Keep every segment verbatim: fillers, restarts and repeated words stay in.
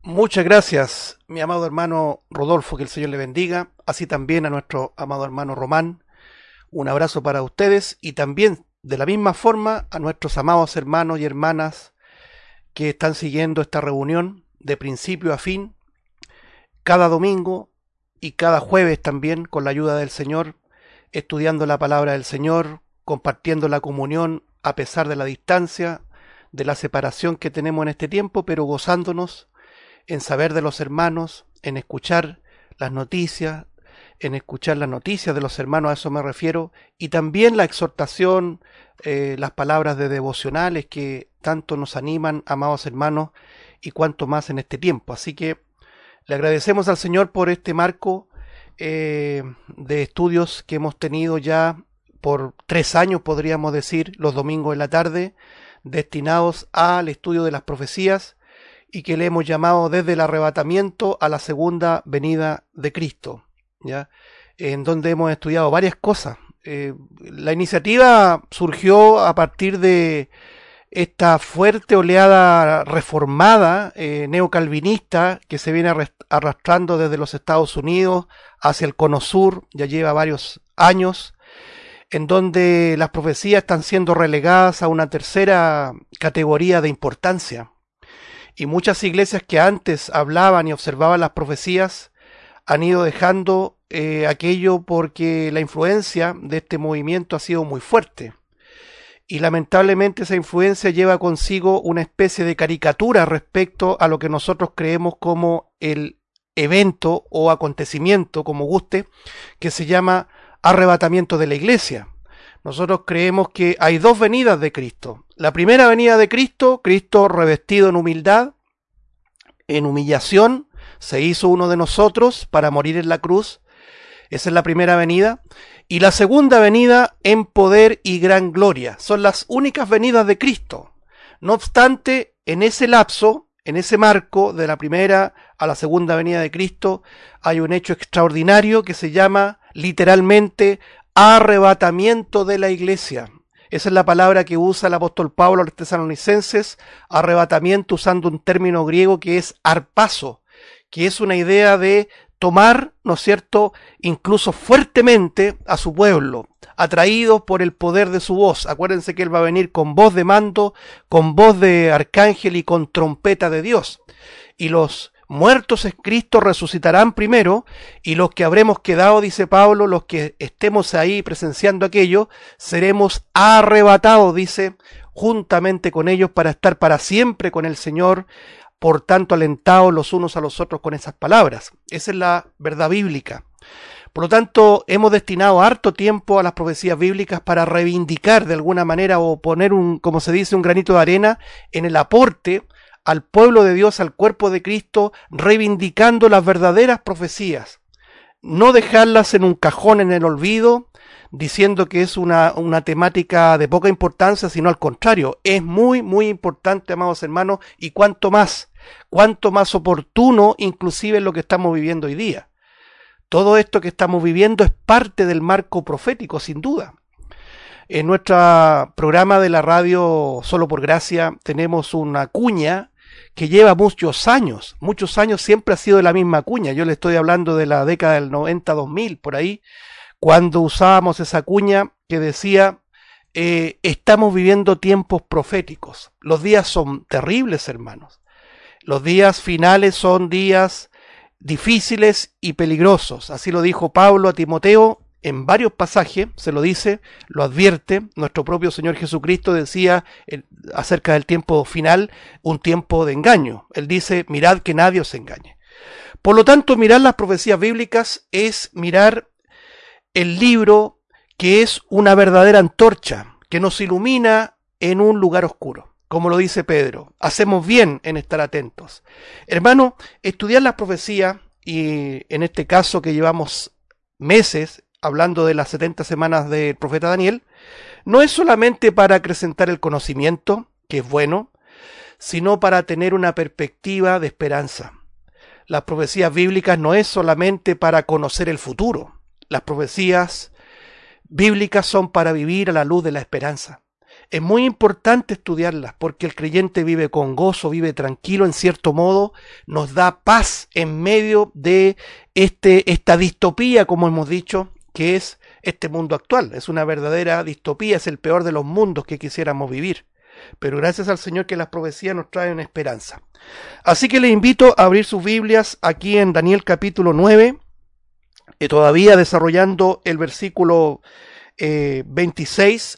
Muchas gracias, mi amado hermano Rodolfo, que el Señor le bendiga, así también a nuestro amado hermano Román. Un abrazo para ustedes y también de la misma forma a nuestros amados hermanos y hermanas que están siguiendo esta reunión de principio a fin, cada domingo y cada jueves también, con la ayuda del Señor, estudiando la palabra del Señor, compartiendo la comunión a pesar de la distancia, de la separación que tenemos en este tiempo, pero gozándonos en saber de los hermanos, en escuchar las noticias, en escuchar las noticias de los hermanos, a eso me refiero, y también la exhortación, eh, las palabras de devocionales que tanto nos animan, amados hermanos, y cuanto más en este tiempo. Así que le agradecemos al Señor por este marco eh, de estudios que hemos tenido ya por tres años, podríamos decir, los domingos en la tarde, destinados al estudio de las profecías, y que le hemos llamado desde el arrebatamiento a la segunda venida de Cristo, ¿ya? En donde hemos estudiado varias cosas. Eh, la iniciativa surgió a partir de esta fuerte oleada reformada, eh, neocalvinista, que se viene arrastrando desde los Estados Unidos hacia el Cono Sur, ya lleva varios años, en donde las profecías están siendo relegadas a una tercera categoría de importancia. Y muchas iglesias que antes hablaban y observaban las profecías han ido dejando eh, aquello porque la influencia de este movimiento ha sido muy fuerte. Y lamentablemente esa influencia lleva consigo una especie de caricatura respecto a lo que nosotros creemos como el evento o acontecimiento, como guste, que se llama arrebatamiento de la iglesia. Nosotros creemos que hay dos venidas de Cristo. La primera venida de Cristo, Cristo revestido en humildad, en humillación, se hizo uno de nosotros para morir en la cruz. Esa es la primera venida. Y la segunda venida en poder y gran gloria. Son las únicas venidas de Cristo. No obstante, en ese lapso, en ese marco de la primera a la segunda venida de Cristo, hay un hecho extraordinario que se llama literalmente arrebatamiento de la iglesia. Esa es la palabra que usa el apóstol Pablo a los tesalonicenses, arrebatamiento, usando un término griego que es arpazo, que es una idea de tomar, ¿no es cierto?, incluso fuertemente a su pueblo, atraídos por el poder de su voz. Acuérdense que él va a venir con voz de mando, con voz de arcángel y con trompeta de Dios. Y los muertos en Cristo resucitarán primero, y los que habremos quedado, dice Pablo, los que estemos ahí presenciando aquello, seremos arrebatados, dice, juntamente con ellos para estar para siempre con el Señor, por tanto alentados los unos a los otros con esas palabras. Esa es la verdad bíblica. Por lo tanto, hemos destinado harto tiempo a las profecías bíblicas para reivindicar de alguna manera o poner un, como se dice, un granito de arena en el aporte al pueblo de Dios, al cuerpo de Cristo, reivindicando las verdaderas profecías. No dejarlas en un cajón en el olvido, diciendo que es una, una temática de poca importancia, sino al contrario, es muy, muy importante, amados hermanos, y cuanto más, cuanto más oportuno, inclusive en lo que estamos viviendo hoy día. Todo esto que estamos viviendo es parte del marco profético, sin duda. En nuestro programa de la radio Solo por Gracia tenemos una cuña que lleva muchos años, muchos años siempre ha sido la misma cuña. Yo le estoy hablando de la década del noventa, dos mil, por ahí, cuando usábamos esa cuña que decía, eh, estamos viviendo tiempos proféticos. Los días son terribles, hermanos. Los días finales son días difíciles y peligrosos. Así lo dijo Pablo a Timoteo en varios pasajes, se lo dice, lo advierte. Nuestro propio Señor Jesucristo decía eh, acerca del tiempo final, un tiempo de engaño. Él dice, mirad que nadie os engañe. Por lo tanto, mirar las profecías bíblicas es mirar el libro que es una verdadera antorcha, que nos ilumina en un lugar oscuro. Como lo dice Pedro, hacemos bien en estar atentos. Hermano, estudiar las profecías, y en este caso que llevamos meses hablando de las setenta semanas del profeta Daniel, no es solamente para acrecentar el conocimiento, que es bueno, sino para tener una perspectiva de esperanza. Las profecías bíblicas no es solamente para conocer el futuro. Las profecías bíblicas son para vivir a la luz de la esperanza. Es muy importante estudiarlas porque el creyente vive con gozo, vive tranquilo, en cierto modo, nos da paz en medio de este, esta distopía, como hemos dicho, que es este mundo actual. Es una verdadera distopía, es el peor de los mundos que quisiéramos vivir. Pero gracias al Señor que las profecías nos traen esperanza. Así que les invito a abrir sus Biblias aquí en Daniel capítulo nueve, eh, todavía desarrollando el versículo eh, veintiséis,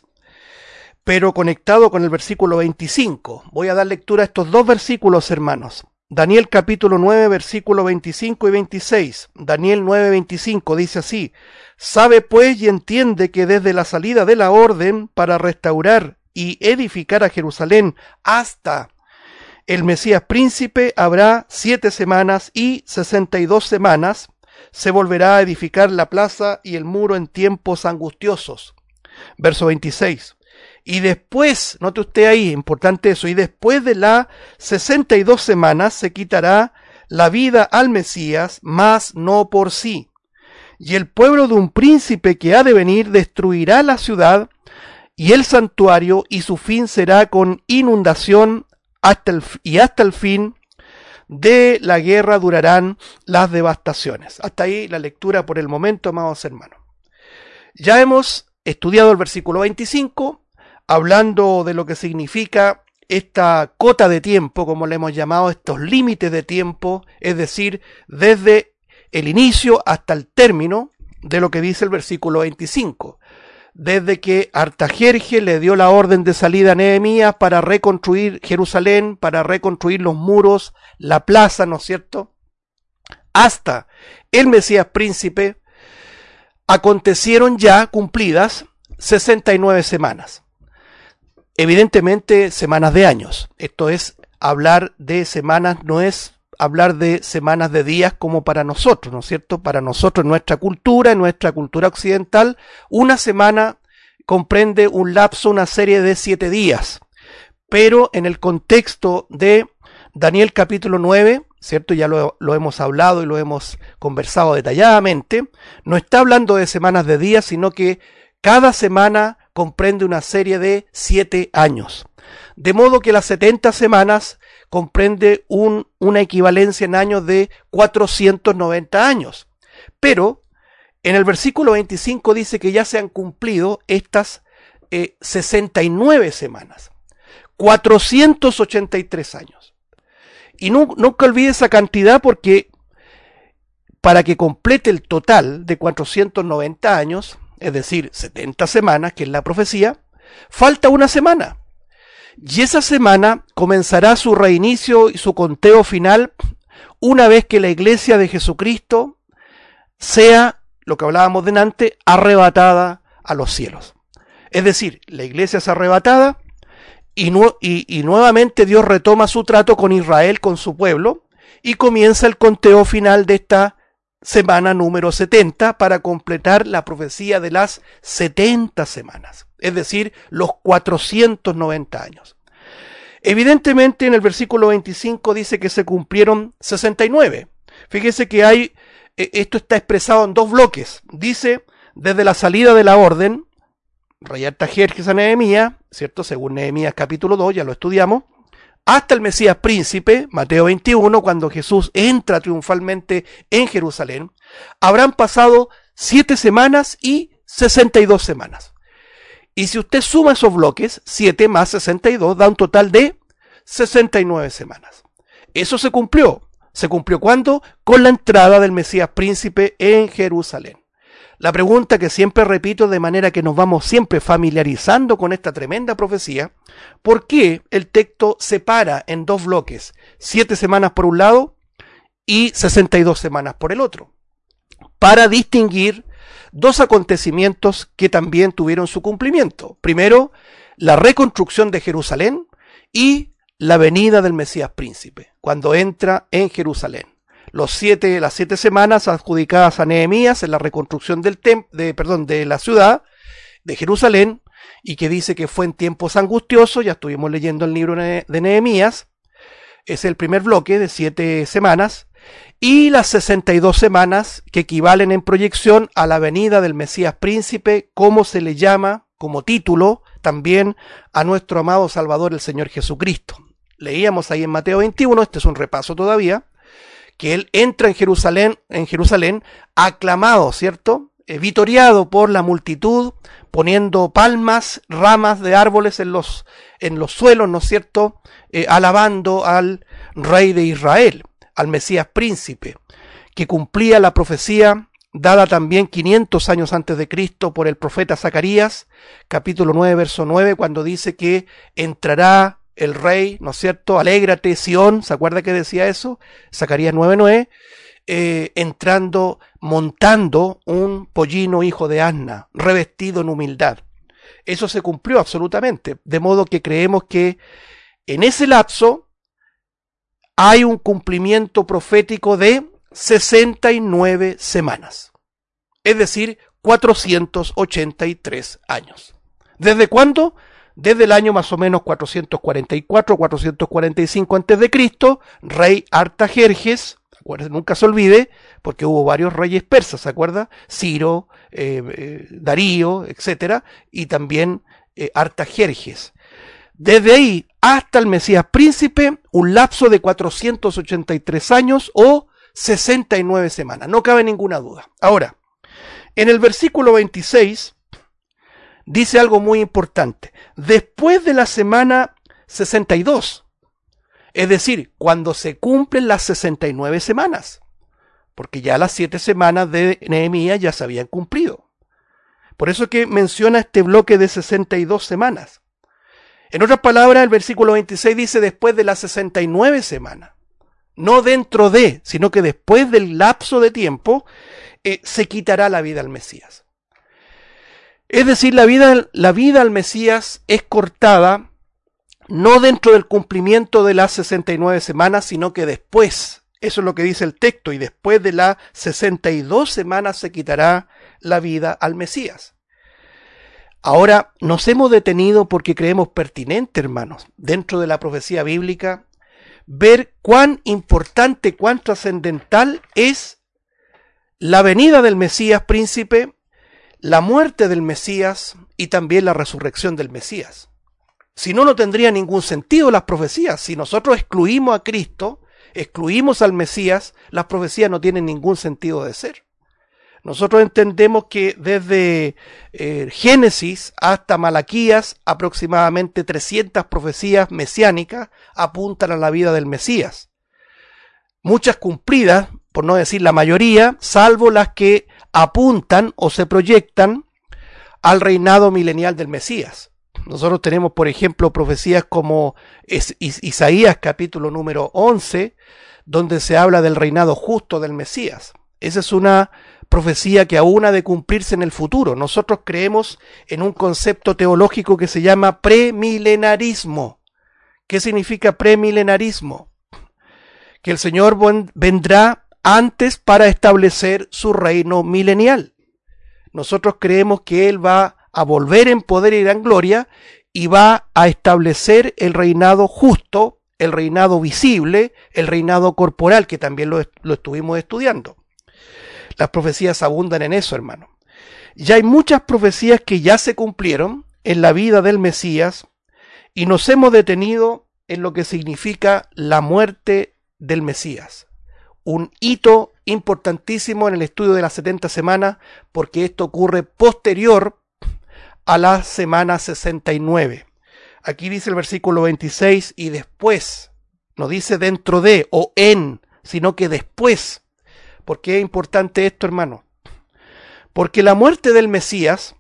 pero conectado con el versículo veinticinco. Voy a dar lectura a estos dos versículos, hermanos. Daniel capítulo nueve, versículo veinticinco y veintiséis. Daniel nueve, veinticinco dice así: Sabe pues y entiende que desde la salida de la orden para restaurar y edificar a Jerusalén hasta el Mesías príncipe habrá siete semanas y sesenta y dos semanas. Se volverá a edificar la plaza y el muro en tiempos angustiosos. Verso veintiséis. Y después, note usted ahí, importante eso, y después de las sesenta y dos semanas se quitará la vida al Mesías, mas no por sí. Y el pueblo de un príncipe que ha de venir destruirá la ciudad y el santuario, y su fin será con inundación, hasta el, y hasta el fin de la guerra durarán las devastaciones. Hasta ahí la lectura por el momento, amados hermanos. Ya hemos estudiado el versículo veinticinco, hablando de lo que significa esta cota de tiempo, como le hemos llamado, estos límites de tiempo, es decir, desde el inicio hasta el término de lo que dice el versículo veinticinco. Desde que Artajerjes le dio la orden de salida a Nehemías para reconstruir Jerusalén, para reconstruir los muros, la plaza, ¿no es cierto?, hasta el Mesías príncipe, acontecieron ya cumplidas sesenta y nueve semanas. Evidentemente semanas de años. Esto es, hablar de semanas no es hablar de semanas de días como para nosotros, ¿no es cierto? Para nosotros, en nuestra cultura, en nuestra cultura occidental, una semana comprende un lapso, una serie de siete días. Pero en el contexto de Daniel capítulo nueve, ¿cierto? Ya lo, lo hemos hablado y lo hemos conversado detalladamente, no está hablando de semanas de días, sino que cada semana comprende una serie de siete años. De modo que las setenta semanas comprende un, una equivalencia en años de cuatrocientos noventa años. Pero en el versículo veinticinco dice que ya se han cumplido estas eh, sesenta y nueve semanas, cuatrocientos ochenta y tres años. Y no, nunca olvide esa cantidad, porque para que complete el total de cuatrocientos noventa años, es decir, setenta semanas, que es la profecía, falta una semana. Y esa semana comenzará su reinicio y su conteo final una vez que la iglesia de Jesucristo sea, lo que hablábamos delante, arrebatada a los cielos. Es decir, la iglesia es arrebatada y, nu- y, y nuevamente Dios retoma su trato con Israel, con su pueblo, y comienza el conteo final de esta semana número setenta para completar la profecía de las setenta semanas, es decir, los cuatrocientos noventa años. Evidentemente en el versículo veinticinco dice que se cumplieron sesenta y nueve. Fíjese que hay, esto está expresado en dos bloques. Dice, desde la salida de la orden, rey Artajerjes a Nehemías, ¿cierto? Según Nehemías capítulo dos, ya lo estudiamos, hasta el Mesías príncipe, Mateo veintiuno, cuando Jesús entra triunfalmente en Jerusalén, habrán pasado siete semanas y sesenta y dos semanas. Y si usted suma esos bloques, siete más sesenta y dos da un total de sesenta y nueve semanas. Eso se cumplió. ¿Se cumplió cuándo? Con la entrada del Mesías príncipe en Jerusalén. La pregunta que siempre repito, de manera que nos vamos siempre familiarizando con esta tremenda profecía: ¿por qué el texto separa en dos bloques, siete semanas por un lado y sesenta y dos semanas por el otro? Para distinguir dos acontecimientos que también tuvieron su cumplimiento. Primero, la reconstrucción de Jerusalén y la venida del Mesías príncipe, cuando entra en Jerusalén. Los siete, las siete semanas adjudicadas a Nehemías en la reconstrucción del tem, de, perdón, de la ciudad de Jerusalén, y que dice que fue en tiempos angustiosos. Ya estuvimos leyendo el libro de Nehemías. Es el primer bloque de siete semanas. Y las sesenta y dos semanas que equivalen en proyección a la venida del Mesías príncipe, como se le llama como título también a nuestro amado Salvador, el Señor Jesucristo. Leíamos ahí en Mateo veintiuno, este es un repaso todavía, que Él entra en Jerusalén, en Jerusalén aclamado, ¿cierto? Eh, vitoriado por la multitud, poniendo palmas, ramas de árboles en los, en los suelos, ¿no es cierto? Eh, alabando al Rey de Israel, al Mesías príncipe, que cumplía la profecía dada también quinientos años antes de Cristo por el profeta Zacarías, capítulo nueve, verso nueve, cuando dice que entrará el rey, ¿no es cierto? Alégrate, Sión, ¿se acuerda que decía eso? Zacarías nueve nueve, eh, entrando, montando un pollino hijo de asna, revestido en humildad. Eso se cumplió absolutamente, de modo que creemos que en ese lapso hay un cumplimiento profético de sesenta y nueve semanas, es decir, cuatrocientos ochenta y tres años. ¿Desde cuándo? Desde el año más o menos cuatrocientos cuarenta y cuatro, cuatrocientos cuarenta y cinco antes de Cristo, rey Artajerjes, nunca se olvide, porque hubo varios reyes persas, ¿se acuerda? Ciro, eh, eh, Darío, etcétera, y también eh, Artajerjes. Desde ahí hasta el Mesías príncipe, un lapso de cuatrocientos ochenta y tres años o sesenta y nueve semanas, no cabe ninguna duda. Ahora, en el versículo veintiséis dice algo muy importante. Después de la semana sesenta y dos, es decir, cuando se cumplen las sesenta y nueve semanas, porque ya las siete semanas de Nehemías ya se habían cumplido. Por eso que menciona este bloque de sesenta y dos semanas. En otras palabras, el versículo veintiséis dice después de las sesenta y nueve semanas. No dentro de, sino que después del lapso de tiempo eh, se quitará la vida al Mesías. Es decir, la vida, la vida al Mesías es cortada no dentro del cumplimiento de las sesenta y nueve semanas, sino que después. Eso es lo que dice el texto, y después de las sesenta y dos semanas se quitará la vida al Mesías. Ahora, nos hemos detenido porque creemos pertinente, hermanos, dentro de la profecía bíblica, ver cuán importante, cuán trascendental es la venida del Mesías príncipe, la muerte del Mesías y también la resurrección del Mesías. Si no, no tendría ningún sentido las profecías. Si nosotros excluimos a Cristo, excluimos al Mesías, las profecías no tienen ningún sentido de ser. Nosotros entendemos que desde eh, Génesis hasta Malaquías, aproximadamente trescientas profecías mesiánicas apuntan a la vida del Mesías. Muchas cumplidas, por no decir la mayoría, salvo las que apuntan o se proyectan al reinado milenial del Mesías. Nosotros tenemos, por ejemplo, profecías como Isaías capítulo número once, donde se habla del reinado justo del Mesías. Esa es una profecía que aún ha de cumplirse en el futuro. Nosotros creemos en un concepto teológico que se llama premilenarismo. ¿Qué significa premilenarismo? Que el Señor vendrá antes para establecer su reino milenial. Nosotros creemos que Él va a volver en poder y gran gloria y va a establecer el reinado justo, el reinado visible, el reinado corporal, que también lo, lo estuvimos estudiando. Las profecías abundan en eso, hermano. Ya hay muchas profecías que ya se cumplieron en la vida del Mesías y nos hemos detenido en lo que significa la muerte del Mesías. Un hito importantísimo en el estudio de las setenta semanas, porque esto ocurre posterior a la semana sesenta y nueve. Aquí dice el versículo veintiséis, y después, no dice dentro de o en, sino que después. ¿Por qué es importante esto, hermano? Porque la muerte del Mesías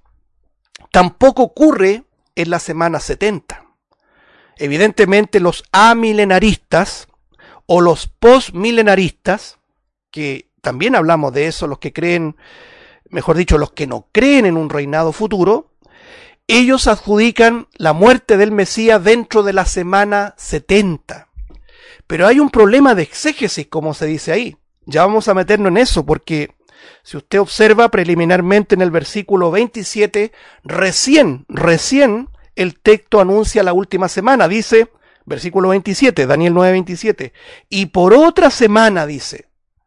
tampoco ocurre en la semana setenta. Evidentemente los amilenaristas o los postmilenaristas, que también hablamos de eso, los que creen, mejor dicho, los que no creen en un reinado futuro, ellos adjudican la muerte del Mesías dentro de la semana setenta. Pero hay un problema de exégesis, como se dice ahí. Ya vamos a meternos en eso, porque si usted observa preliminarmente en el versículo veintisiete, recién, recién el texto anuncia la última semana. Dice, versículo veintisiete, Daniel nueve veintisiete, y por otra semana dice,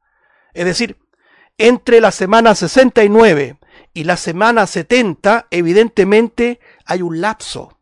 es decir, entre la semana sesenta y nueve y la semana setenta, evidentemente hay un lapso.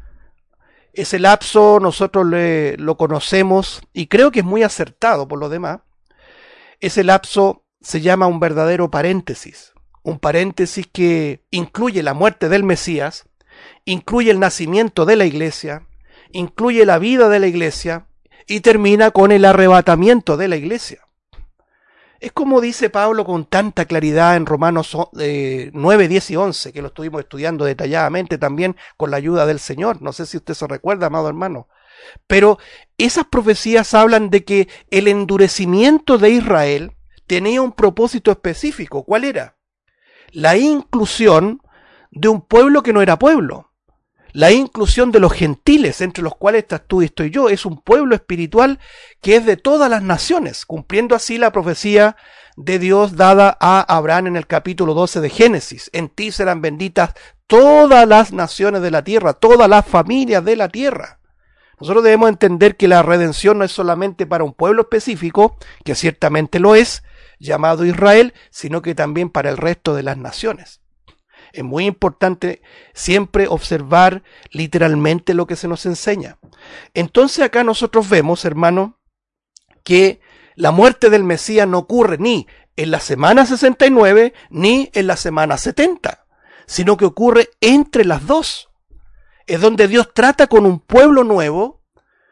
Ese lapso nosotros le, lo conocemos y creo que es muy acertado por lo demás. Ese lapso se llama un verdadero paréntesis. Un paréntesis que incluye la muerte del Mesías, incluye el nacimiento de la iglesia, incluye la vida de la iglesia y termina con el arrebatamiento de la iglesia. Es como dice Pablo con tanta claridad en Romanos nueve, diez y once, que lo estuvimos estudiando detalladamente también con la ayuda del Señor. No sé si usted se recuerda, amado hermano. Pero esas profecías hablan de que el endurecimiento de Israel tenía un propósito específico. ¿Cuál era? La inclusión de un pueblo que no era pueblo. La inclusión de los gentiles, entre los cuales estás tú y estoy yo, es un pueblo espiritual que es de todas las naciones, cumpliendo así la profecía de Dios dada a Abraham en el capítulo doce de Génesis. En ti serán benditas todas las naciones de la tierra, todas las familias de la tierra. Nosotros debemos entender que la redención no es solamente para un pueblo específico, que ciertamente lo es, llamado Israel, sino que también para el resto de las naciones. Es muy importante siempre observar literalmente lo que se nos enseña. Entonces acá nosotros vemos, hermano, que la muerte del Mesías no ocurre ni en la semana sesenta y nueve ni en la semana setenta, sino que ocurre entre las dos. Es donde Dios trata con un pueblo nuevo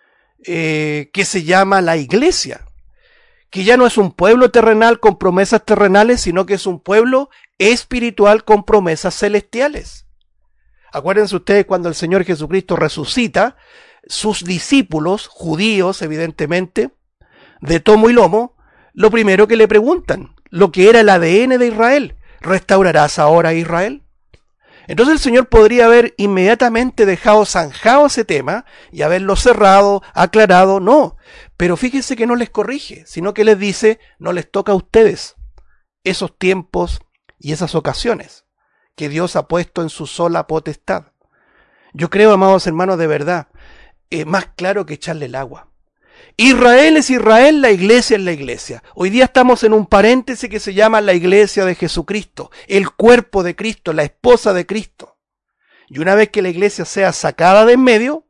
eh, que se llama la iglesia, que ya no es un pueblo terrenal con promesas terrenales, sino que es un pueblo espiritual con promesas celestiales. Acuérdense ustedes cuando el Señor Jesucristo resucita, sus discípulos, judíos evidentemente, de tomo y lomo, lo primero que le preguntan, lo que era el A D N de Israel, ¿restaurarás ahora a Israel? Entonces el Señor podría haber inmediatamente dejado zanjado ese tema y haberlo cerrado, aclarado, no. Pero fíjense que no les corrige, sino que les dice, no les toca a ustedes esos tiempos y esas ocasiones que Dios ha puesto en su sola potestad. Yo creo, amados hermanos, de verdad, eh, más claro que echarle el agua. Israel es Israel, la iglesia es la iglesia. Hoy día estamos en un paréntesis que se llama la iglesia de Jesucristo, el cuerpo de Cristo, la esposa de Cristo. Y una vez que la iglesia sea sacada de en medio,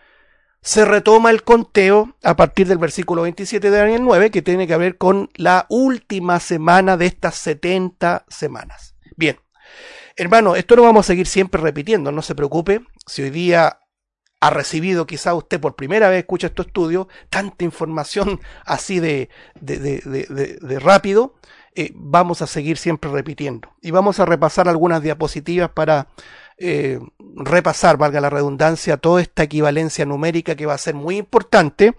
se retoma el conteo a partir del versículo veintisiete de Daniel nueve, que tiene que ver con la última semana de estas setenta semanas. Bien, hermano, esto lo vamos a seguir siempre repitiendo, no se preocupe. Si hoy día ha recibido, quizá usted por primera vez escucha estos estudios, tanta información así de, de, de, de, de, de rápido, eh, vamos a seguir siempre repitiendo. Y vamos a repasar algunas diapositivas para eh, repasar, valga la redundancia, toda esta equivalencia numérica que va a ser muy importante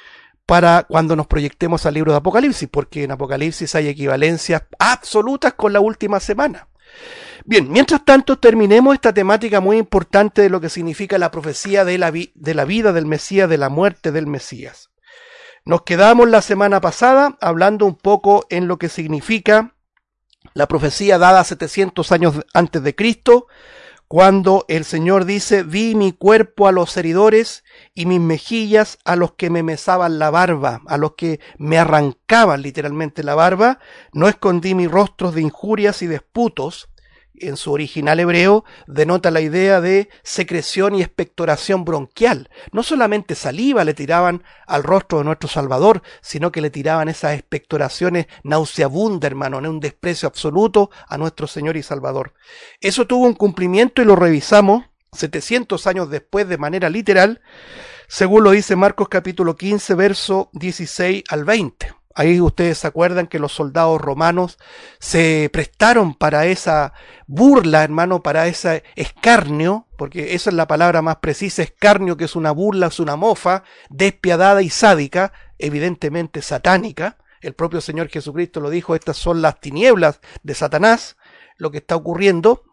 para cuando nos proyectemos al libro de Apocalipsis, porque en Apocalipsis hay equivalencias absolutas con la última semana. Bien, mientras tanto terminemos esta temática muy importante de lo que significa la profecía de la, vi de la vida del Mesías, de la muerte del Mesías. Nos quedamos la semana pasada hablando un poco en lo que significa la profecía dada setecientos años antes de Cristo, cuando el Señor dice, vi mi cuerpo a los heridores y mis mejillas a los que me mesaban la barba, a los que me arrancaban literalmente la barba, no escondí mis rostros de injurias y disputos. En su original hebreo denota la idea de secreción y expectoración bronquial. No solamente saliva le tiraban al rostro de nuestro Salvador, sino que le tiraban esas expectoraciones nauseabundas, hermano, un desprecio absoluto a nuestro Señor y Salvador. Eso tuvo un cumplimiento y lo revisamos setecientos años después de manera literal, según lo dice Marcos capítulo quince, verso dieciséis al veinte. Ahí ustedes se acuerdan que los soldados romanos se prestaron para esa burla, hermano, para ese escarnio, porque esa es la palabra más precisa, escarnio, que es una burla, es una mofa, despiadada y sádica, evidentemente satánica. El propio Señor Jesucristo lo dijo, estas son las tinieblas de Satanás, lo que está ocurriendo,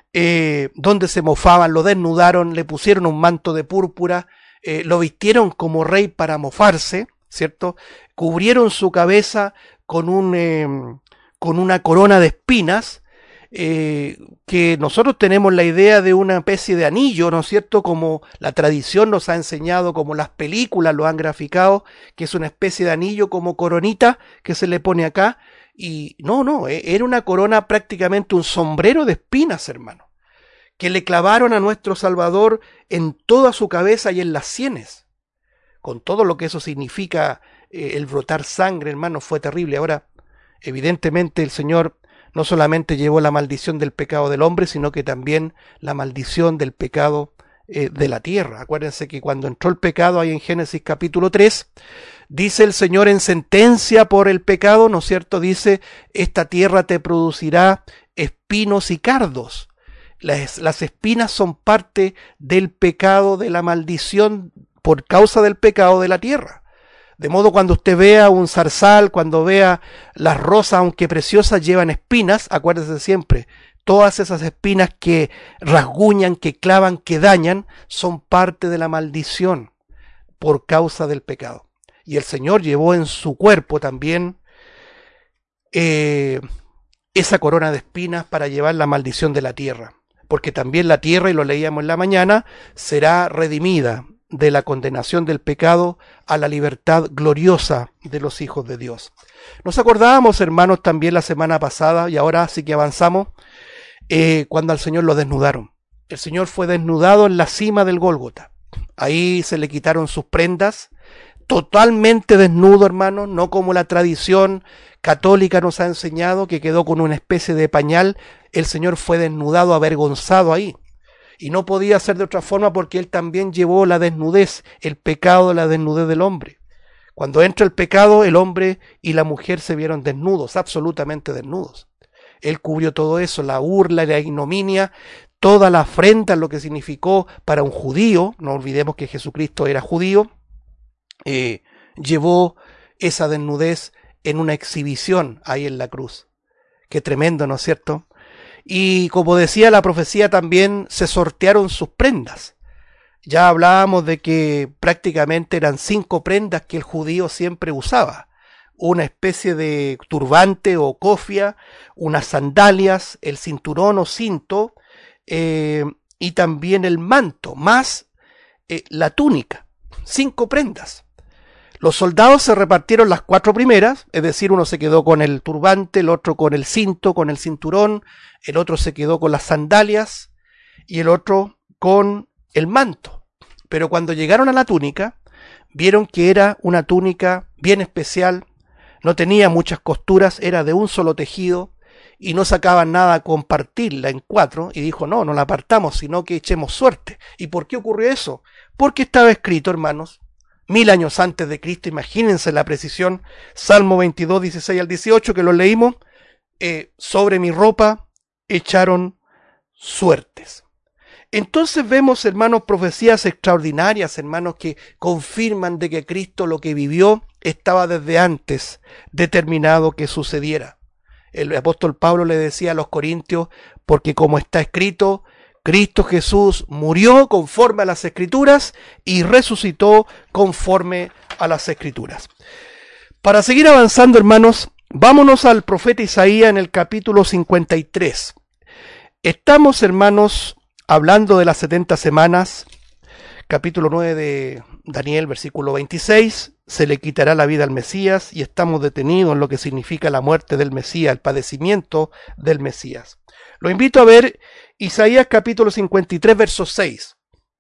eh, donde se mofaban, lo desnudaron, le pusieron un manto de púrpura, eh, lo vistieron como rey para mofarse, ¿cierto? Cubrieron su cabeza con, un, eh, con una corona de espinas, eh, que nosotros tenemos la idea de una especie de anillo, ¿no es cierto? Como la tradición nos ha enseñado, como las películas lo han graficado, que es una especie de anillo como coronita que se le pone acá. Y no, no, era una corona, prácticamente un sombrero de espinas, hermano, que le clavaron a nuestro Salvador en toda su cabeza y en las sienes, con todo lo que eso significa, eh, el brotar sangre, hermano, fue terrible. Ahora, evidentemente el Señor no solamente llevó la maldición del pecado del hombre, sino que también la maldición del pecado eh, de la tierra. Acuérdense que cuando entró el pecado, ahí en Génesis capítulo tres, dice el Señor en sentencia por el pecado, ¿no es cierto? Dice, esta tierra te producirá espinos y cardos. Las, las espinas son parte del pecado, de la maldición por causa del pecado de la tierra. De modo, cuando usted vea un zarzal, cuando vea las rosas, aunque preciosas, llevan espinas, acuérdese siempre, todas esas espinas que rasguñan, que clavan, que dañan, son parte de la maldición por causa del pecado. Y el Señor llevó en su cuerpo también eh, esa corona de espinas para llevar la maldición de la tierra. Porque también la tierra, y lo leíamos en la mañana, será redimida de la condenación del pecado a la libertad gloriosa de los hijos de Dios. Nos acordábamos, hermanos, también la semana pasada, y ahora sí que avanzamos, eh, cuando al Señor lo desnudaron. El Señor fue desnudado en la cima del Gólgota. Ahí se le quitaron sus prendas, totalmente desnudo, hermanos, no como la tradición católica nos ha enseñado, que quedó con una especie de pañal. El Señor fue desnudado, avergonzado ahí. Y no podía ser de otra forma, porque Él también llevó la desnudez, el pecado, la desnudez del hombre. Cuando entra el pecado, el hombre y la mujer se vieron desnudos, absolutamente desnudos. Él cubrió todo eso, la burla, la ignominia, toda la afrenta, lo que significó para un judío, no olvidemos que Jesucristo era judío, eh, llevó esa desnudez en una exhibición ahí en la cruz. Qué tremendo, ¿no es cierto? Y como decía la profecía, también se sortearon sus prendas. Ya hablábamos de que prácticamente eran cinco prendas que el judío siempre usaba. Una especie de turbante o cofia, unas sandalias, el cinturón o cinto, eh, y también el manto, más eh, la túnica. Cinco prendas. Los soldados se repartieron las cuatro primeras, es decir, uno se quedó con el turbante, el otro con el cinto, con el cinturón, el otro se quedó con las sandalias y el otro con el manto. Pero cuando llegaron a la túnica, vieron que era una túnica bien especial, no tenía muchas costuras, era de un solo tejido y no sacaban nada a compartirla en cuatro, y dijo, no, no la apartamos, sino que echemos suerte. ¿Y por qué ocurrió eso? Porque estaba escrito, hermanos, mil años antes de Cristo, imagínense la precisión, Salmo veintidós, dieciséis al dieciocho, que lo leímos, eh, sobre mi ropa echaron suertes. Entonces vemos, hermanos, profecías extraordinarias, hermanos, que confirman de que Cristo lo que vivió estaba desde antes determinado que sucediera. El apóstol Pablo le decía a los corintios, porque como está escrito, Cristo Jesús murió conforme a las Escrituras y resucitó conforme a las Escrituras. Para seguir avanzando, hermanos, vámonos al profeta Isaías en el capítulo cincuenta y tres. Estamos, hermanos, hablando de las setenta semanas, capítulo nueve de Daniel, versículo veintiséis, se le quitará la vida al Mesías, y estamos detenidos en lo que significa la muerte del Mesías, el padecimiento del Mesías. Lo invito a ver Isaías capítulo cincuenta y tres, verso seis.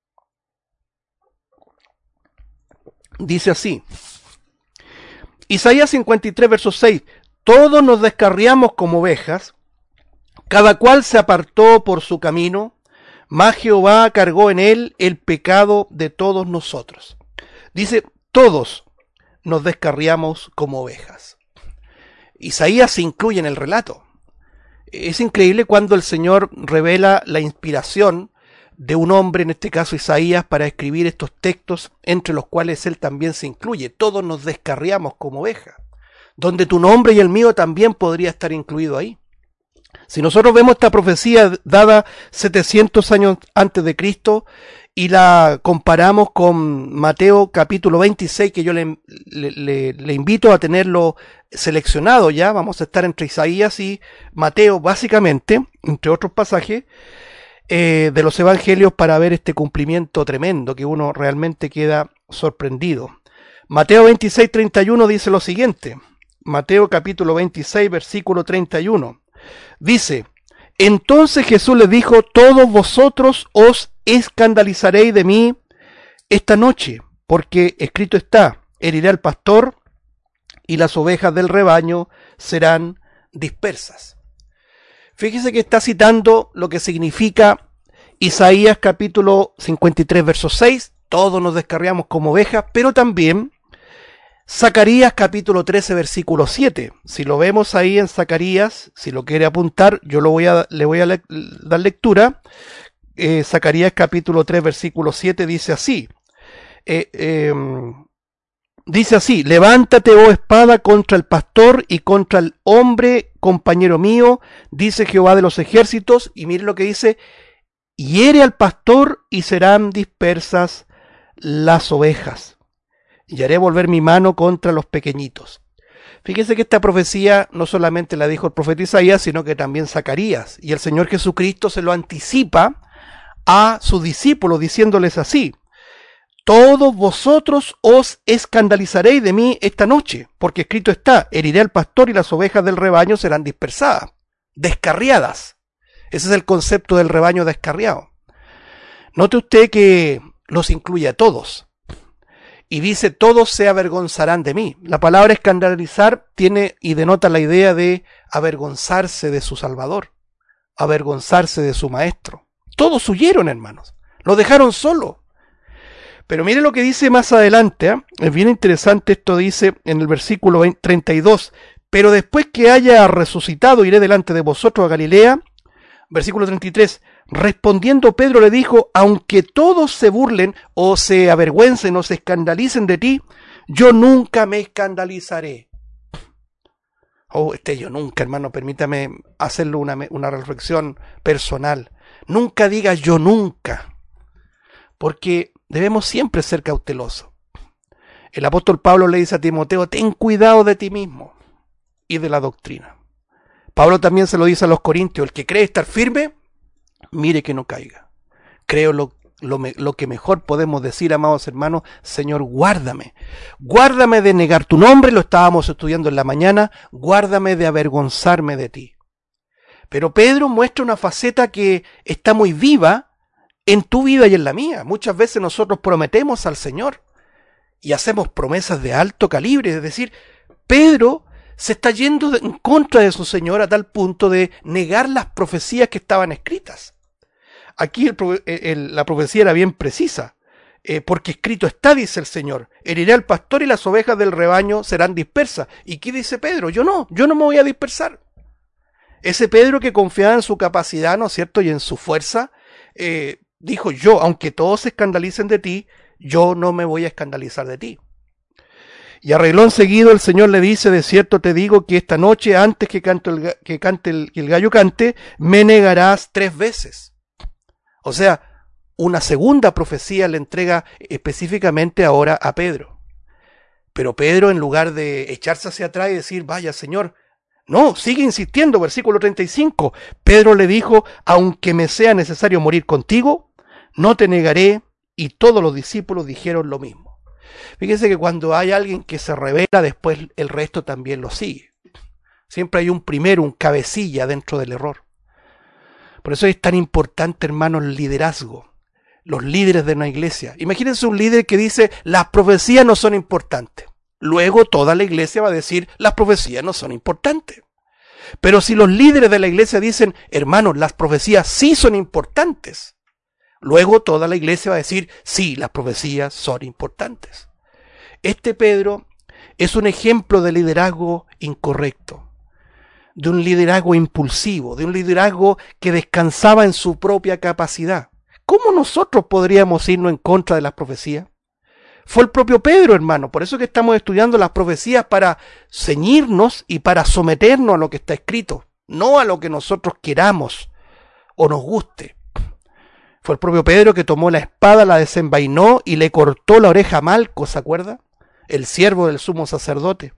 Dice así, Isaías cincuenta y tres, verso seis, todos nos descarriamos como ovejas, cada cual se apartó por su camino, mas Jehová cargó en él el pecado de todos nosotros. Dice, todos nos descarriamos como ovejas. Isaías se incluye en el relato. Es increíble cuando el Señor revela la inspiración de un hombre, en este caso Isaías, para escribir estos textos, entre los cuales él también se incluye. Todos nos descarriamos como ovejas, donde tu nombre y el mío también podría estar incluido ahí. Si nosotros vemos esta profecía dada setecientos años antes de Cristo y la comparamos con Mateo capítulo veintiséis, que yo le, le, le invito a tenerlo seleccionado ya, vamos a estar entre Isaías y Mateo básicamente, entre otros pasajes eh, de los evangelios, para ver este cumplimiento tremendo que uno realmente queda sorprendido. Mateo veintiséis, treinta y uno dice lo siguiente, Mateo capítulo veintiséis, versículo treinta y uno. Dice, Entonces Jesús les dijo, todos vosotros os escandalizaréis de mí esta noche, porque escrito está, heriré al pastor y las ovejas del rebaño serán dispersas. Fíjese que está citando lo que significa Isaías capítulo cincuenta y tres, verso seis, todos nos descarriamos como ovejas, pero también Zacarías capítulo trece, versículo siete. Si lo vemos ahí en Zacarías, si lo quiere apuntar, yo lo voy a, le voy a le, dar lectura. Eh, Zacarías capítulo tres, versículo siete dice así. Eh, eh, dice así, levántate, oh espada, contra el pastor y contra el hombre, compañero mío, dice Jehová de los ejércitos, y mire lo que dice, hiere al pastor y serán dispersas las ovejas. Y haré volver mi mano contra los pequeñitos. Fíjense que esta profecía no solamente la dijo el profeta Isaías, sino que también Zacarías. Y el Señor Jesucristo se lo anticipa a sus discípulos, diciéndoles así, todos vosotros os escandalizaréis de mí esta noche, porque escrito está, heriré al pastor y las ovejas del rebaño serán dispersadas, descarriadas. Ese es el concepto del rebaño descarriado. Note usted que los incluye a todos. Y dice, todos se avergonzarán de mí. La palabra escandalizar tiene y denota la idea de avergonzarse de su Salvador, avergonzarse de su Maestro. Todos huyeron, hermanos, lo dejaron solo. Pero mire lo que dice más adelante, ¿eh? Es bien interesante, esto dice en el versículo treinta y dos, pero después que haya resucitado iré delante de vosotros a Galilea. Versículo treinta y tres, respondiendo Pedro le dijo, aunque todos se burlen o se avergüencen o se escandalicen de ti, yo nunca me escandalizaré. Oh, este yo nunca, hermano, permítame hacerle una, una reflexión personal. Nunca diga yo nunca, porque debemos siempre ser cautelosos. El apóstol Pablo le dice a Timoteo, ten cuidado de ti mismo y de la doctrina. Pablo también se lo dice a los corintios, el que cree estar firme, mire que no caiga. Creo lo, lo, lo que mejor podemos decir, amados hermanos, Señor, guárdame. Guárdame de negar tu nombre, lo estábamos estudiando en la mañana, guárdame de avergonzarme de ti. Pero Pedro muestra una faceta que está muy viva en tu vida y en la mía. Muchas veces nosotros prometemos al Señor y hacemos promesas de alto calibre, es decir, Pedro se está yendo en contra de su Señor a tal punto de negar las profecías que estaban escritas. Aquí el, el, la profecía era bien precisa, eh, porque escrito está, dice el Señor, heriré al pastor y las ovejas del rebaño serán dispersas. ¿Y qué dice Pedro? Yo no, yo no me voy a dispersar. Ese Pedro que confiaba en su capacidad, ¿no es cierto?, y en su fuerza, eh, dijo yo, aunque todos se escandalicen de ti, yo no me voy a escandalizar de ti. Y arregló enseguida, el Señor le dice, de cierto te digo que esta noche, antes que, canto el, que cante el, que el gallo cante, me negarás tres veces. O sea, una segunda profecía le entrega específicamente ahora a Pedro. Pero Pedro, en lugar de echarse hacia atrás y decir, vaya Señor, no, sigue insistiendo, versículo treinta y cinco. Pedro le dijo, aunque me sea necesario morir contigo, no te negaré, y todos los discípulos dijeron lo mismo. Fíjense que cuando hay alguien que se revela, después el resto también lo sigue. Siempre hay un primero, un cabecilla dentro del error. Por eso es tan importante, hermanos, el liderazgo. Los líderes de una iglesia. Imagínense un líder que dice, las profecías no son importantes. Luego toda la iglesia va a decir, las profecías no son importantes. Pero si los líderes de la iglesia dicen, hermanos, las profecías sí son importantes, luego toda la iglesia va a decir, sí, las profecías son importantes. Este Pedro es un ejemplo de liderazgo incorrecto, de un liderazgo impulsivo, de un liderazgo que descansaba en su propia capacidad. ¿Cómo nosotros podríamos irnos en contra de las profecías? Fue el propio Pedro, hermano. Por eso que estamos estudiando las profecías, para ceñirnos y para someternos a lo que está escrito, no a lo que nosotros queramos o nos guste. Fue el propio Pedro que tomó la espada, la desenvainó y le cortó la oreja a Malco, ¿se acuerda? El siervo del sumo sacerdote.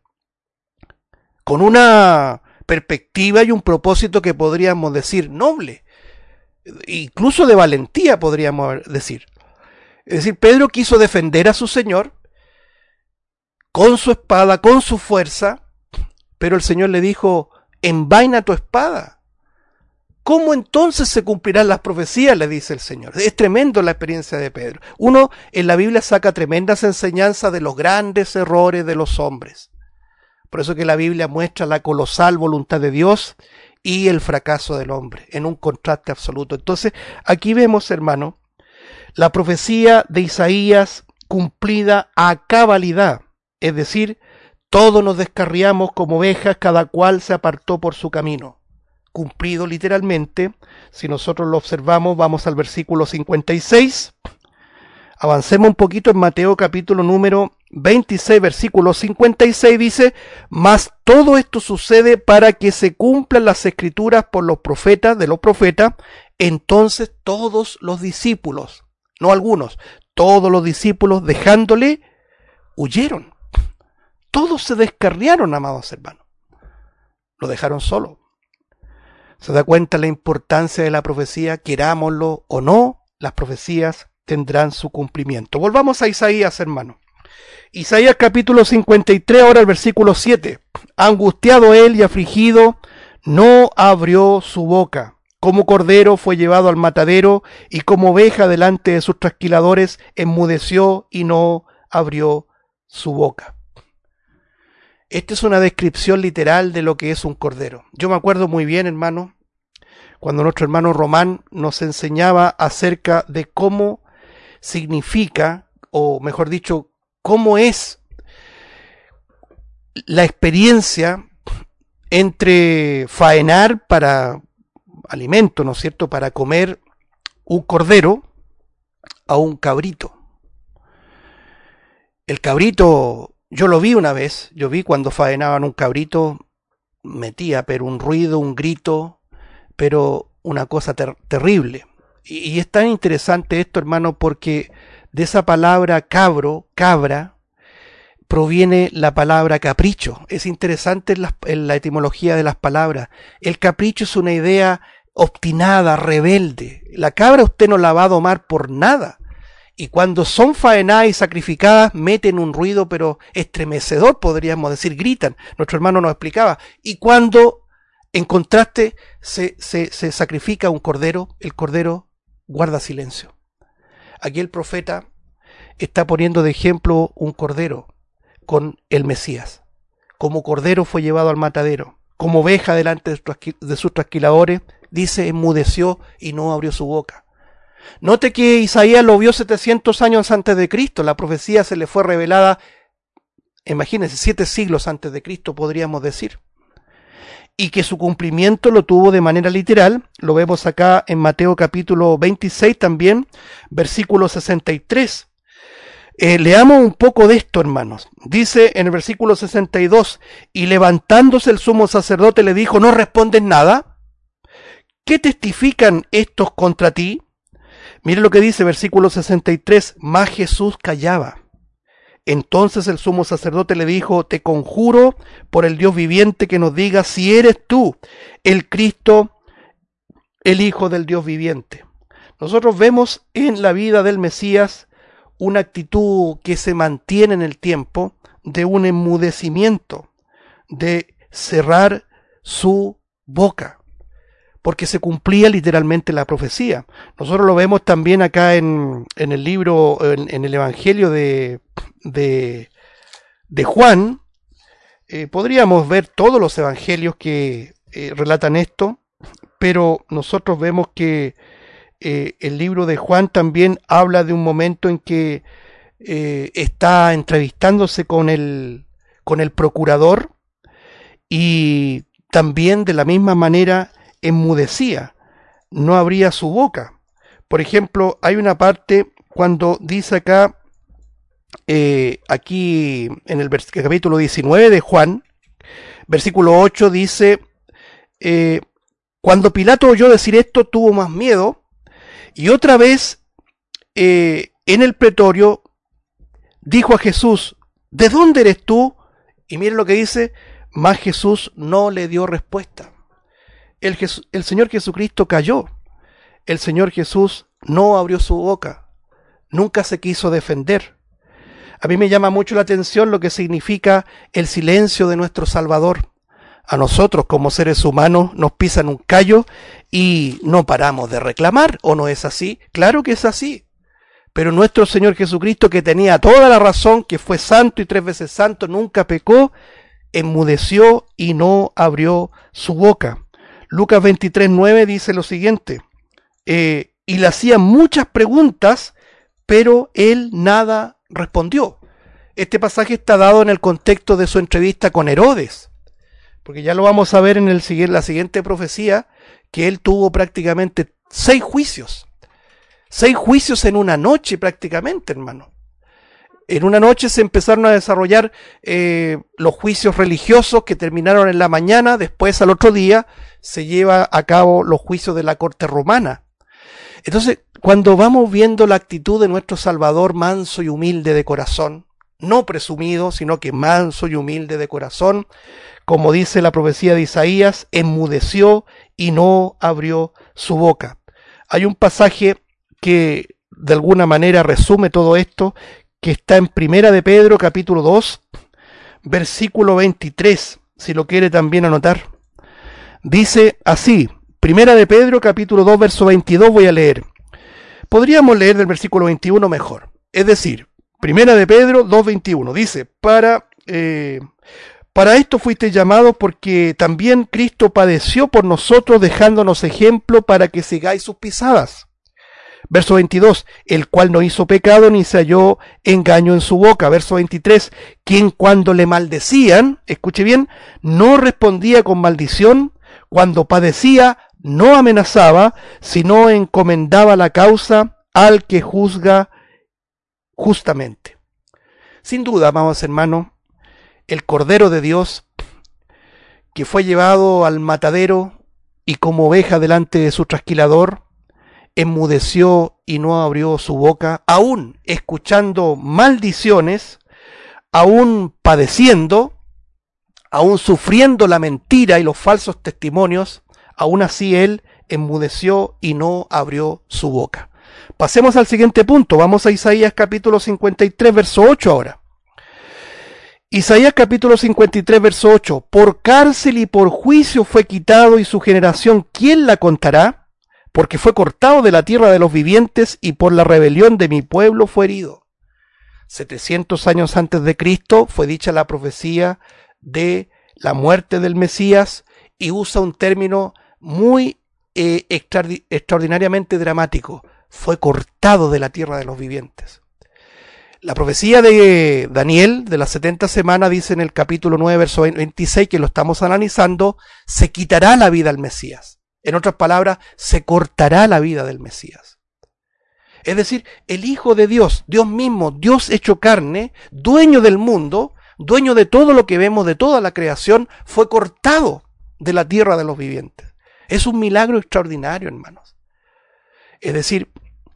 Con una perspectiva y un propósito que podríamos decir noble, incluso de valentía podríamos decir. Es decir, Pedro quiso defender a su Señor con su espada, con su fuerza, pero el Señor le dijo, envaina tu espada, ¿cómo entonces se cumplirán las profecías? Le dice el Señor. Es tremendo la experiencia de Pedro. Uno en la Biblia saca tremendas enseñanzas de los grandes errores de los hombres. Por eso que la Biblia muestra la colosal voluntad de Dios y el fracaso del hombre, en un contraste absoluto. Entonces, aquí vemos, hermano, la profecía de Isaías cumplida a cabalidad, es decir, todos nos descarriamos como ovejas, cada cual se apartó por su camino. Cumplido literalmente, si nosotros lo observamos, vamos al versículo cincuenta y seis, avancemos un poquito en Mateo capítulo número veintiséis, versículo cincuenta y seis, dice, mas todo esto sucede para que se cumplan las escrituras por los profetas, de los profetas. Entonces todos los discípulos, no algunos, todos los discípulos dejándole, huyeron. Todos se descarriaron, amados hermanos. Lo dejaron solo. ¿Se da cuenta la importancia de la profecía? Querámoslo o no, las profecías tendrán su cumplimiento. Volvamos a Isaías, hermano. Isaías capítulo cincuenta y tres, ahora el versículo siete. Angustiado él y afligido, no abrió su boca. Como cordero fue llevado al matadero, y como oveja delante de sus trasquiladores, enmudeció y no abrió su boca. Esta es una descripción literal de lo que es un cordero. Yo me acuerdo muy bien, hermano, cuando nuestro hermano Román nos enseñaba acerca de cómo significa, o mejor dicho, cómo es la experiencia entre faenar para alimento, ¿no es cierto?, para comer un cordero a un cabrito. El cabrito, yo lo vi una vez, yo vi cuando faenaban un cabrito, metía pero un ruido, un grito, pero una cosa ter- terrible. Y, y es tan interesante esto, hermano, porque de esa palabra cabro, cabra, proviene la palabra capricho. Es interesante en la, en la etimología de las palabras. El capricho es una idea obstinada, rebelde. La cabra usted no la va a domar por nada. Y cuando son faenadas y sacrificadas, meten un ruido, pero estremecedor, podríamos decir, gritan. Nuestro hermano nos explicaba. Y cuando, en contraste, se, se, se sacrifica un cordero, el cordero guarda silencio. Aquí el profeta está poniendo de ejemplo un cordero con el Mesías. Como cordero fue llevado al matadero, como oveja delante de sus trasquiladores, dice, enmudeció y no abrió su boca. Note que Isaías lo vio setecientos años antes de Cristo, la profecía se le fue revelada, imagínense, siete siglos antes de Cristo, podríamos decir. Y que su cumplimiento lo tuvo de manera literal, lo vemos acá en Mateo capítulo veintiséis también, versículo sesenta y tres. Eh, leamos un poco de esto, hermanos. Dice en el versículo sesenta y dos, y levantándose el sumo sacerdote le dijo, ¿no respondes nada? ¿Qué testifican estos contra ti? Mire lo que dice versículo sesenta y tres, mas Jesús callaba. Entonces el sumo sacerdote le dijo, te conjuro por el Dios viviente que nos digas si eres tú el Cristo, el Hijo del Dios viviente. Nosotros vemos en la vida del Mesías una actitud que se mantiene en el tiempo de un enmudecimiento, de cerrar su boca, porque se cumplía literalmente la profecía. Nosotros lo vemos también acá en, en el libro, en, en el Evangelio de, de, de Juan. Eh, podríamos ver todos los evangelios que eh, relatan esto, pero nosotros vemos que eh, el libro de Juan también habla de un momento en que eh, está entrevistándose con el, con el procurador, y también de la misma manera enmudecía, no abría su boca. Por ejemplo, hay una parte cuando dice acá, eh, aquí en el vers- capítulo diecinueve de Juan, versículo ocho, dice, eh, cuando Pilato oyó decir esto, tuvo más miedo, y otra vez eh, en el pretorio dijo a Jesús, ¿de dónde eres tú? Y mire lo que dice, mas Jesús no le dio respuesta. El, Jes- el Señor Jesucristo cayó. El Señor Jesús no abrió su boca. Nunca se quiso defender. A mí me llama mucho la atención lo que significa el silencio de nuestro Salvador. A nosotros como seres humanos nos pisan un callo y no paramos de reclamar, ¿o no es así? Claro que es así. Pero nuestro Señor Jesucristo, que tenía toda la razón, que fue santo y tres veces santo, nunca pecó, enmudeció y no abrió su boca. Lucas veintitrés, nueve dice lo siguiente, eh, y le hacían muchas preguntas, pero él nada respondió. Este pasaje está dado en el contexto de su entrevista con Herodes, porque ya lo vamos a ver en el, la siguiente profecía, que él tuvo prácticamente seis juicios. Seis juicios en una noche prácticamente, hermano. En una noche se empezaron a desarrollar eh, los juicios religiosos que terminaron en la mañana. Después, al otro día, se lleva a cabo los juicios de la corte romana. Entonces, cuando vamos viendo la actitud de nuestro Salvador, manso y humilde de corazón, no presumido, sino que manso y humilde de corazón, como dice la profecía de Isaías, enmudeció y no abrió su boca. Hay un pasaje que de alguna manera resume todo esto, que está en Primera de Pedro, capítulo dos, versículo veintitrés, si lo quiere también anotar. Dice así, Primera de Pedro, capítulo dos, verso veintidós, voy a leer. Podríamos leer del versículo veintiuno mejor. Es decir, Primera de Pedro dos, veintiuno, dice, para, eh, para esto fuiste llamados porque también Cristo padeció por nosotros, dejándonos ejemplo para que sigáis sus pisadas. Verso veintidós, el cual no hizo pecado ni se halló engaño en su boca. Verso veintitrés, quien cuando le maldecían, escuche bien, no respondía con maldición, cuando padecía no amenazaba, sino encomendaba la causa al que juzga justamente. Sin duda, amados hermanos, el Cordero de Dios, que fue llevado al matadero y como oveja delante de su trasquilador, enmudeció y no abrió su boca, aún escuchando maldiciones, aún padeciendo, aún sufriendo la mentira y los falsos testimonios, aún así él enmudeció y no abrió su boca. Pasemos al siguiente punto, vamos a Isaías capítulo cincuenta y tres, verso ocho ahora. Isaías capítulo cincuenta y tres, verso ocho, por cárcel y por juicio fue quitado y su generación, ¿quién la contará? Porque fue cortado de la tierra de los vivientes y por la rebelión de mi pueblo fue herido. setecientos años antes de Cristo fue dicha la profecía de la muerte del Mesías y usa un término muy eh, extraordi- extraordinariamente dramático. Fue cortado de la tierra de los vivientes. La profecía de Daniel de las setenta semanas dice en el capítulo nueve, verso veintiséis, que lo estamos analizando, se quitará la vida al Mesías. En otras palabras, se cortará la vida del Mesías. Es decir, el Hijo de Dios, Dios mismo, Dios hecho carne, dueño del mundo, dueño de todo lo que vemos, de toda la creación, fue cortado de la tierra de los vivientes. Es un milagro extraordinario, hermanos. Es decir,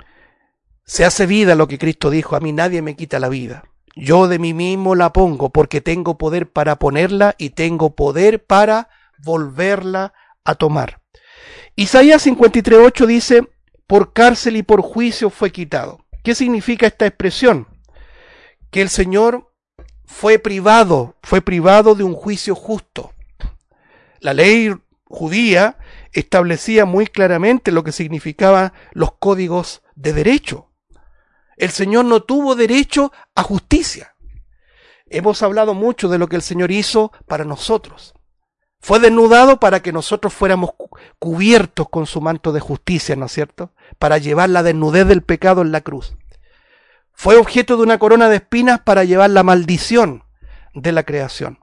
se hace vida lo que Cristo dijo, a mí nadie me quita la vida. Yo de mí mismo la pongo porque tengo poder para ponerla y tengo poder para volverla a tomar. Isaías cincuenta y tres, ocho dice, por cárcel y por juicio fue quitado. ¿Qué significa esta expresión? Que el Señor fue privado, fue privado de un juicio justo. La ley judía establecía muy claramente lo que significaban los códigos de derecho. El Señor no tuvo derecho a justicia. Hemos hablado mucho de lo que el Señor hizo para nosotros. Fue desnudado para que nosotros fuéramos cubiertos con su manto de justicia, ¿no es cierto? Para llevar la desnudez del pecado en la cruz. Fue objeto de una corona de espinas para llevar la maldición de la creación.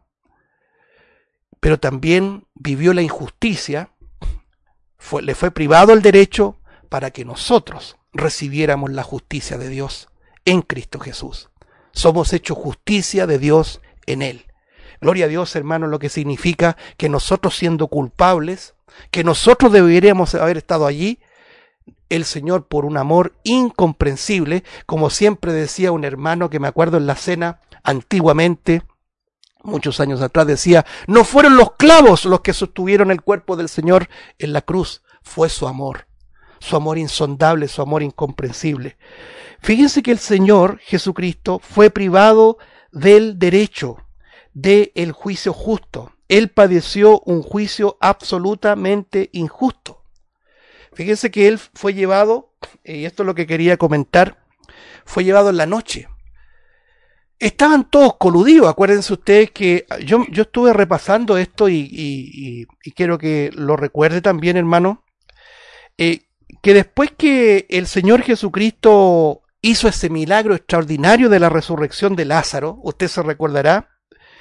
Pero también vivió la injusticia, fue, le fue privado el derecho para que nosotros recibiéramos la justicia de Dios en Cristo Jesús. Somos hechos justicia de Dios en Él. Gloria a Dios, hermano, lo que significa que nosotros siendo culpables, que nosotros deberíamos haber estado allí, el Señor por un amor incomprensible, como siempre decía un hermano que me acuerdo en la cena antiguamente, muchos años atrás, decía, no fueron los clavos los que sostuvieron el cuerpo del Señor en la cruz, fue su amor, su amor insondable, su amor incomprensible. Fíjense que el Señor Jesucristo fue privado del derecho, del juicio justo. Él padeció un juicio absolutamente injusto. Fíjense que él fue llevado, y esto es lo que quería comentar, fue llevado en la noche. Estaban todos coludidos. Acuérdense ustedes que yo, yo estuve repasando esto y, y, y, y quiero que lo recuerde también, hermano, eh, que después que el Señor Jesucristo hizo ese milagro extraordinario de la resurrección de Lázaro, usted se recordará,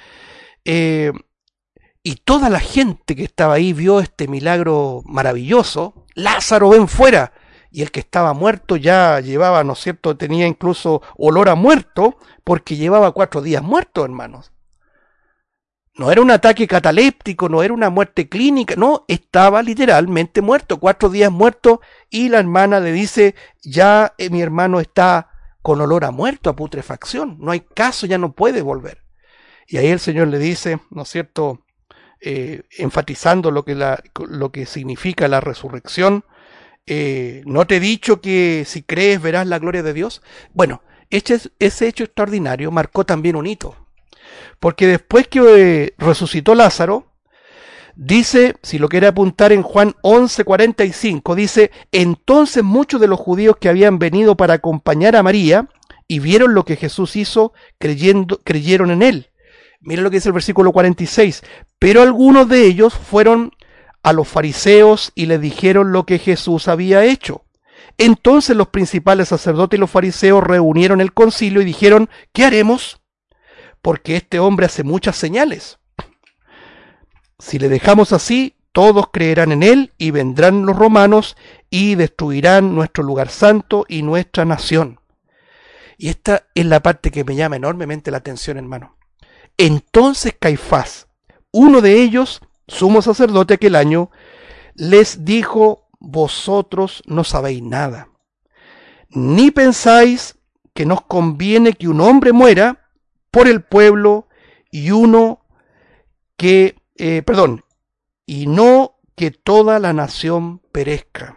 eh, y toda la gente que estaba ahí vio este milagro maravilloso. Lázaro, ven fuera. Y el que estaba muerto ya llevaba, ¿no es cierto?, tenía incluso olor a muerto, porque llevaba cuatro días muerto, hermanos. No era un ataque cataléptico, no era una muerte clínica, no, estaba literalmente muerto, cuatro días muerto, y la hermana le dice, ya eh, mi hermano está con olor a muerto, a putrefacción, no hay caso, ya no puede volver. Y ahí el Señor le dice, ¿no es cierto?, eh, enfatizando lo que, la, lo que significa la resurrección, Eh, ¿no te he dicho que si crees verás la gloria de Dios? Bueno, ese, ese hecho extraordinario marcó también un hito, porque después que eh, resucitó Lázaro, dice, si lo quiere apuntar en Juan once cuarenta y cinco, dice, entonces muchos de los judíos que habían venido para acompañar a María y vieron lo que Jesús hizo, creyendo, creyeron en él. Mira lo que dice el versículo cuarenta y seis, pero algunos de ellos fueron a los fariseos y les dijeron lo que Jesús había hecho. Entonces los principales sacerdotes y los fariseos reunieron el concilio y dijeron, ¿qué haremos? Porque este hombre hace muchas señales. Si le dejamos así, todos creerán en él y vendrán los romanos y destruirán nuestro lugar santo y nuestra nación. Y esta es la parte que me llama enormemente la atención, hermano. Entonces Caifás, uno de ellos, sumo sacerdote aquel año, les dijo, vosotros no sabéis nada, ni pensáis que nos conviene que un hombre muera por el pueblo y uno que, eh, perdón, y no que toda la nación perezca.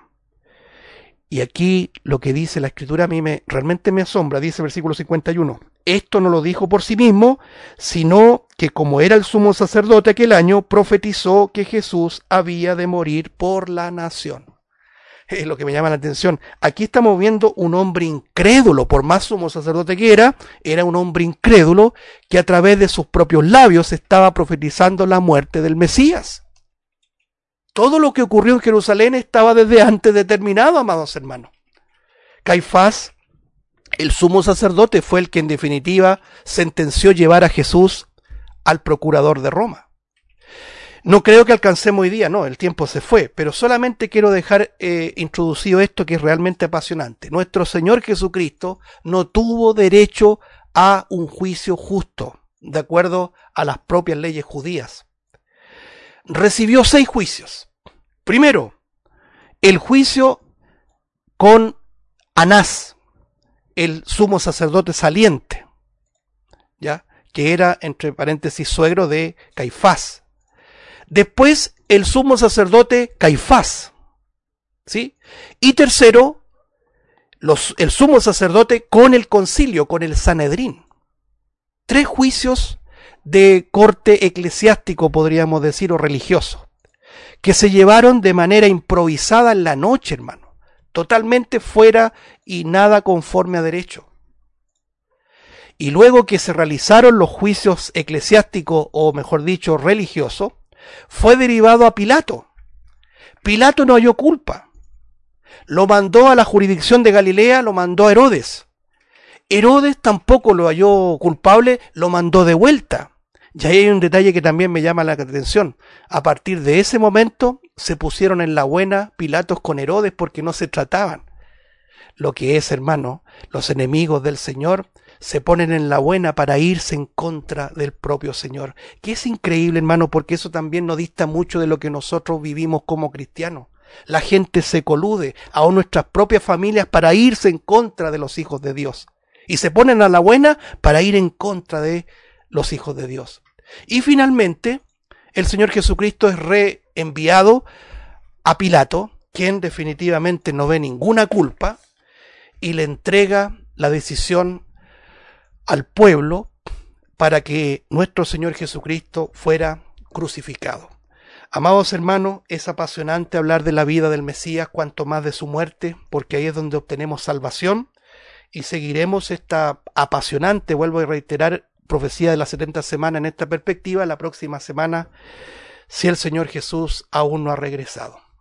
Y aquí lo que dice la Escritura a mí me, realmente me asombra, dice el versículo cincuenta y uno. Esto no lo dijo por sí mismo, sino que como era el sumo sacerdote aquel año, profetizó que Jesús había de morir por la nación. Es lo que me llama la atención. Aquí estamos viendo un hombre incrédulo, por más sumo sacerdote que era, era un hombre incrédulo que a través de sus propios labios estaba profetizando la muerte del Mesías. Todo lo que ocurrió en Jerusalén estaba desde antes determinado, amados hermanos. Caifás, el sumo sacerdote, fue el que en definitiva sentenció llevar a Jesús al procurador de Roma. No creo que alcancemos hoy día, no, el tiempo se fue, pero solamente quiero dejar eh, introducido esto que es realmente apasionante. Nuestro Señor Jesucristo no tuvo derecho a un juicio justo, de acuerdo a las propias leyes judías. Recibió seis juicios. Primero, el juicio con Anás, el sumo sacerdote saliente, ¿ya?, que era, entre paréntesis, suegro de Caifás. Después, el sumo sacerdote Caifás, ¿sí? Y tercero, los, el sumo sacerdote con el concilio, con el Sanedrín. Tres juicios de corte eclesiástico, podríamos decir, o religioso, que se llevaron de manera improvisada en la noche, hermano, totalmente fuera y nada conforme a derecho. Y luego que se realizaron los juicios eclesiásticos, o mejor dicho, religiosos, fue derivado a Pilato. Pilato no halló culpa. Lo mandó a la jurisdicción de Galilea, lo mandó a Herodes. Herodes tampoco lo halló culpable, lo mandó de vuelta. Y ahí hay un detalle que también me llama la atención. A partir de ese momento se pusieron en la buena Pilatos con Herodes porque no se trataban. Lo que es, hermano, los enemigos del Señor se ponen en la buena para irse en contra del propio Señor. Que es increíble, hermano, porque eso también nos dista mucho de lo que nosotros vivimos como cristianos. La gente se colude, aún nuestras propias familias, para irse en contra de los hijos de Dios. Y se ponen a la buena para ir en contra de los hijos de Dios. Y finalmente, el Señor Jesucristo es reenviado a Pilato, quien definitivamente no ve ninguna culpa, y le entrega la decisión al pueblo para que nuestro Señor Jesucristo fuera crucificado. Amados hermanos, es apasionante hablar de la vida del Mesías, cuanto más de su muerte, porque ahí es donde obtenemos salvación, y seguiremos esta apasionante, vuelvo a reiterar, profecía de las setenta semanas en esta perspectiva, la próxima semana, si el Señor Jesús aún no ha regresado.